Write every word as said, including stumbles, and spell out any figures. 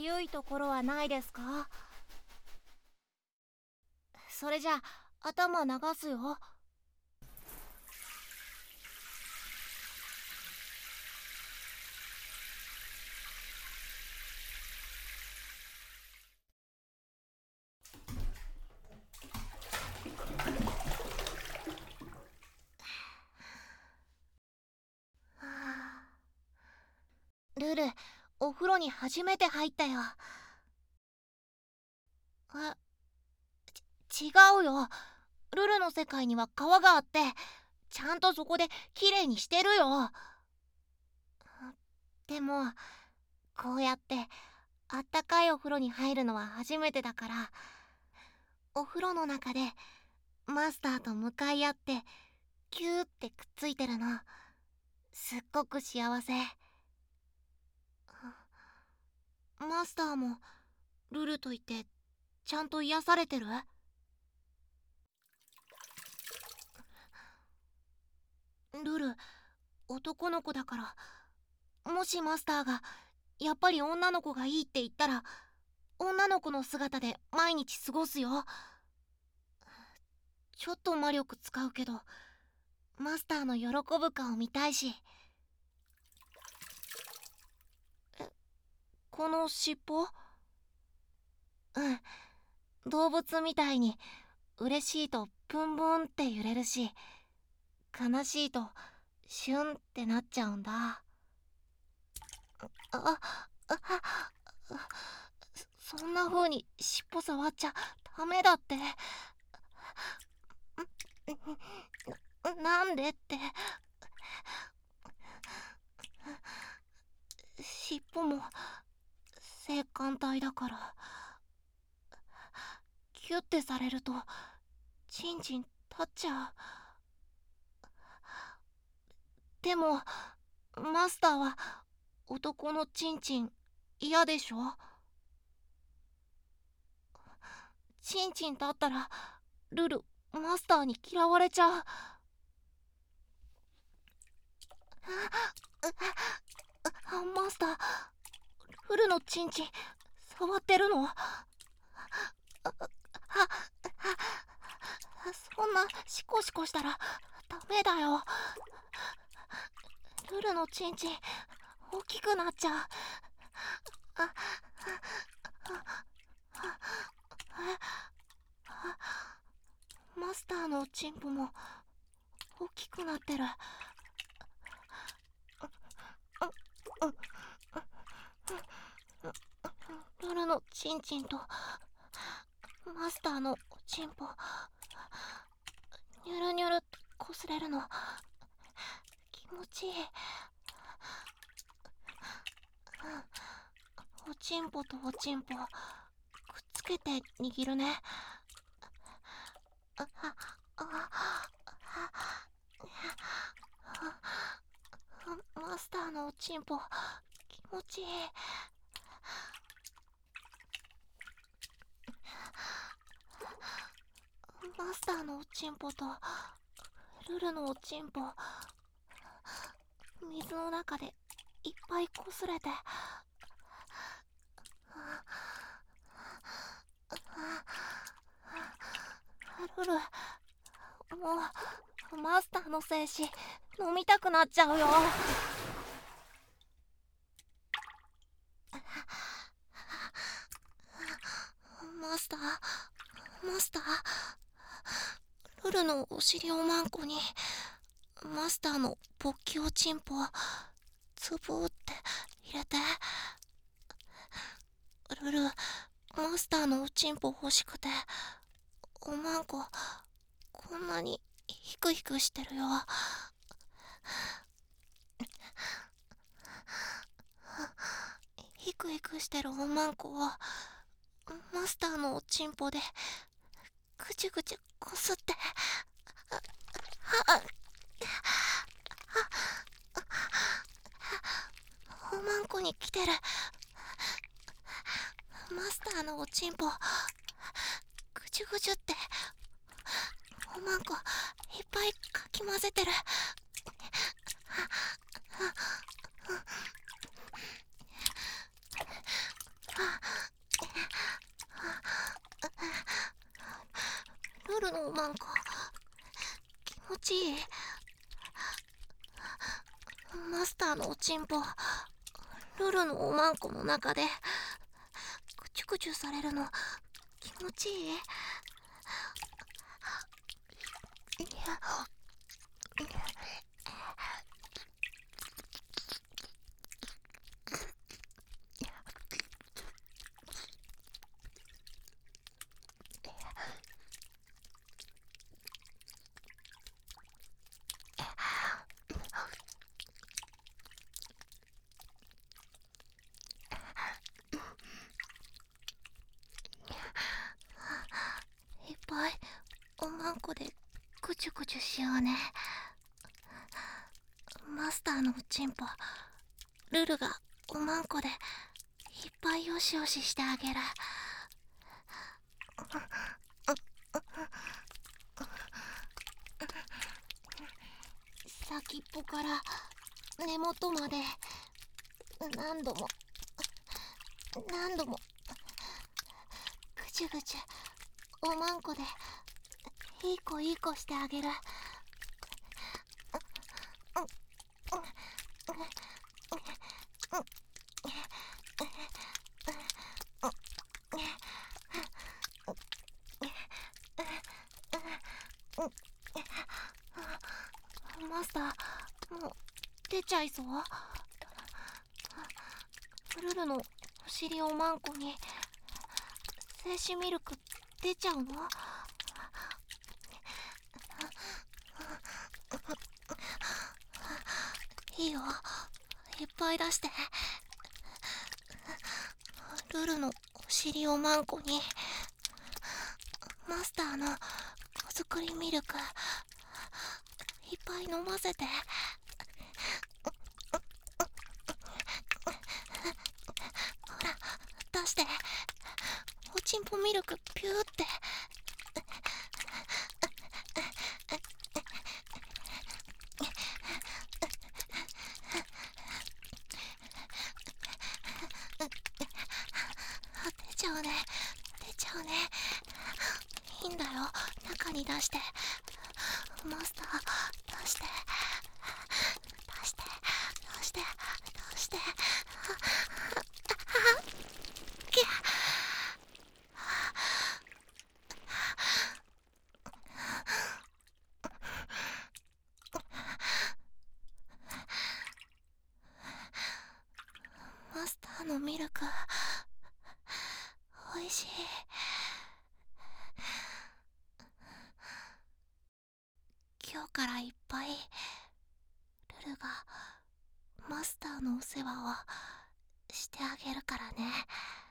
ゆいところはないですか？それじゃあ頭流すよ。ルル、お風呂に初めて入ったよ。え、ち違うよ。ルルの世界には川があって、ちゃんとそこできれいにしてるよ。でもこうやってあったかいお風呂に入るのは初めてだから、お風呂の中でマスターと向かい合ってキューってくっついてるの、すっごく幸せ。マスターもルルといてちゃんと癒されてる？ルル、男の子だから、もしマスターがやっぱり女の子がいいって言ったら、女の子の姿で毎日過ごすよ。ちょっと魔力使うけど、マスターの喜ぶ顔見たいし。え、この尻尾？うん、動物みたいに嬉しいとプンプンって揺れるし、悲しいとシュンってなっちゃうんだ。あああ、そそんな風に尻尾触っちゃダメだって。なんでって。尻尾も性感帯だから、キュッてされるとチンチン立っちゃう。でもマスターは男のチンチン嫌でしょ？チンチン立ったらルルマスターに嫌われちゃう。マスター、ルルのチンチン触ってるの？そんなシコシコしたらダメだよ。ルルのチンチン大きくなっちゃう。あマスターのチンポも大きくなってる。ルルのチンチンとマスターのチンポ、ニュルニュルってこすれるの気持ちいい。おちんぽとおちんぽくっつけて握るね。あああマスターのおちんぽ気持ちいい。マスターのおちんぽとルルのおちんぽ、水の中でいっぱいこすれて、ルル、もうマスターの精子飲みたくなっちゃうよ。マスター、マスター、ルルのお尻おまんこにマスターの勃起おちんぽつぼーって入れて。ルル、マスターのおちんぽ欲しくて、おまんここんなにヒクヒクしてるよ。ヒクヒクしてるおまんこをマスターのおちんぽでぐちゅぐちゅこすって、おまんこに来てる。マスターのおちんぽぐちゅぐちゅっておまんこいっぱいかき混ぜてる。 持ちいい。マスターのおちんぽ、ルルのおまんこの中でクチュクチュされるの気持ちいい。いっぱいおまんこでクチュクチュしようね。マスターのおちんぽ、ルルがおまんこでいっぱいよしよししてあげる。先っぽから根元まで何度も何度もぐちゅぐちゅおまんこでいい子いい子してあげる。マスター、もう出ちゃいそう？ルルのお尻おまんこに精子ミルク出ちゃうの？いいよ、いっぱい出して。ルルのお尻おまんこにマスターの手作りミルクいっぱい飲ませて。ほら、出して。おちんぽミルクピューって。出ちゃうね、出ちゃうね。いいんだよ、中に出して。マスター、出して出して出して出して。きゃマスターのミルクおいしい。今日からいっぱいルルがマスターのお世話をしてあげるからね。